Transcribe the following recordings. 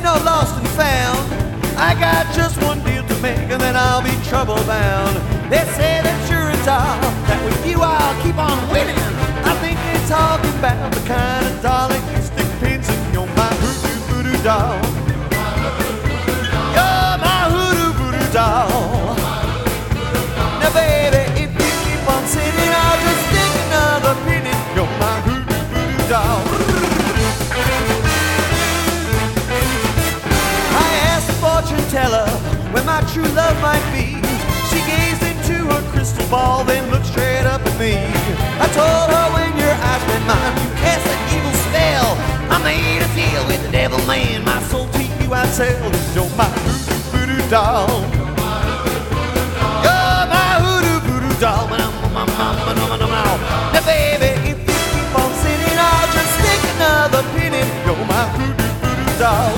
no lost and found. I got just one deal to make and then I'll be trouble bound. They say that sure it's all, that with you I'll keep on winning. I think they're talking about the kind of doll that you stick pins in. You're my hoodoo voodoo doll. You're my hoodoo voodoo doll. Now baby, if you keep on singing, I'll just stick another pin in. You're my hoodoo voodoo doll. I asked the fortune teller where my true love might be. She gazed into her crystal ball, then looked straight up at me. I told her, when your eyes met mine, you cast an evil spell. I made a deal with the devil man, my soul to you I'd sell. You're my hoodoo voodoo doll. You're my hoodoo voodoo doll. Now baby, if you keep on singing, I'll just stick another pin in. You're my hoodoo voodoo doll.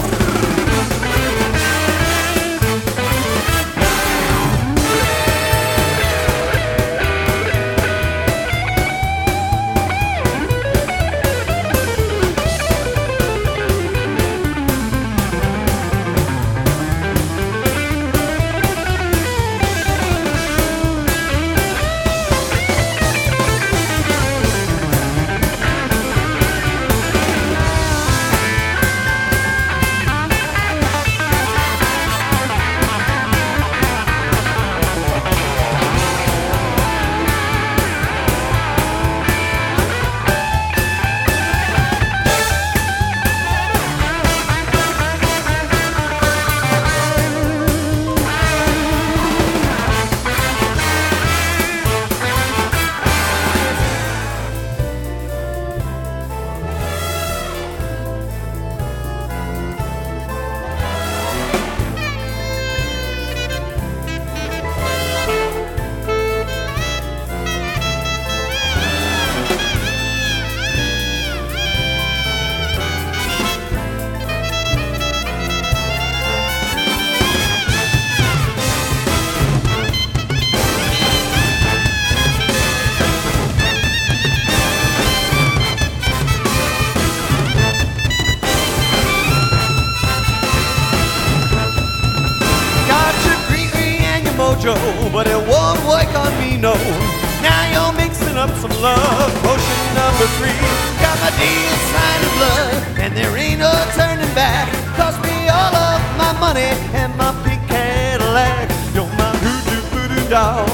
But it won't work on me, no. Now you're mixing up some love. Potion number 3. Got my deal signed in blood, and there ain't no turning back. Cost me all of my money and my pink Cadillac. You're my hoodoo voodoo doll.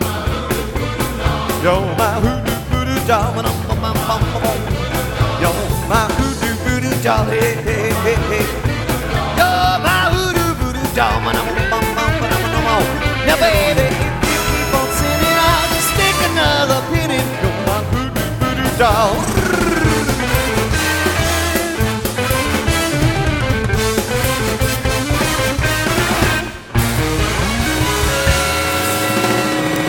You're my hoodoo voodoo doll. You're my hoodoo voodoo doll. Hey, hey, hey, hey. You're my hoodoo voodoo doll. Now baby, if you keep on singing, I'll just stick another pin in. You're my hoodoo voodoo doll.